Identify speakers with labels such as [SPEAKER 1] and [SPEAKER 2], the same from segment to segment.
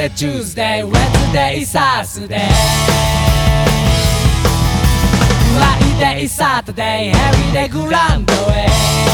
[SPEAKER 1] Monday, Tuesday, Wednesday, Thursday Friday, Saturday, everyday グランドへ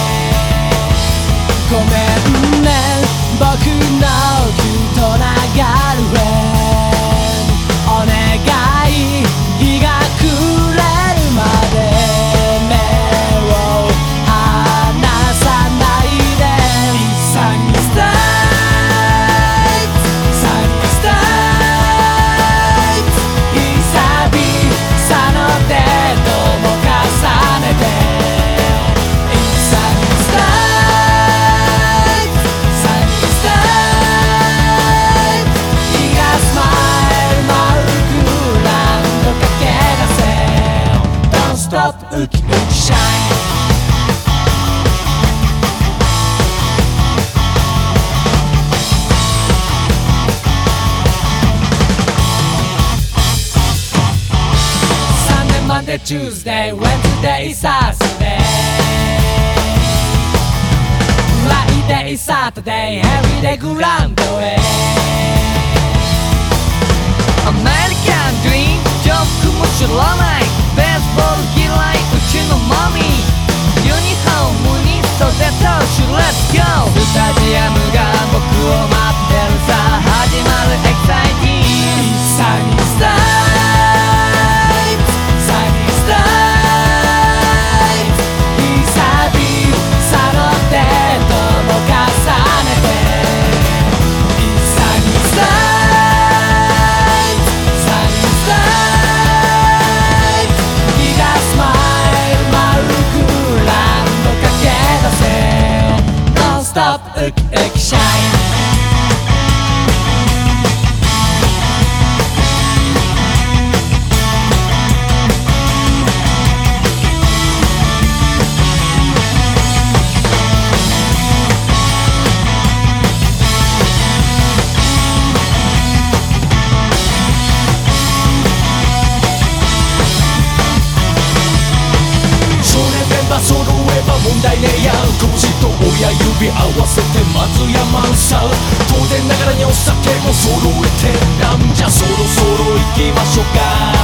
[SPEAKER 1] ごめんね僕のキュートなガールフレンドお願い日が暮れるまで目を離さないでサニースタイルサニースタイル久々のデートも重ねてサニースタイルサニースタイル日がスマイル丸くランド駆け出せ Don't stop ウキウキシャインMonday, Tuesday, Wednesday, Thursday Friday, Saturday, everyday グランドへ
[SPEAKER 2] アメリカンドリームジョークも知らないベースボール嫌いうちのマミーユニフォームに袖通し Let's go スタジアムが僕を待ってるさ始まるエキサイティング
[SPEAKER 1] サニースタイルサニースタイル久々のデートも重ねてサニースタイルサニースタイル日がスマイル丸くランド駆け出せ Don't stop ウキウキシャイン揃えば問題ねえや拳と親指合わせてまずやまんさ当然ながらにお酒も揃えてなんじゃそろそろ行きましょうか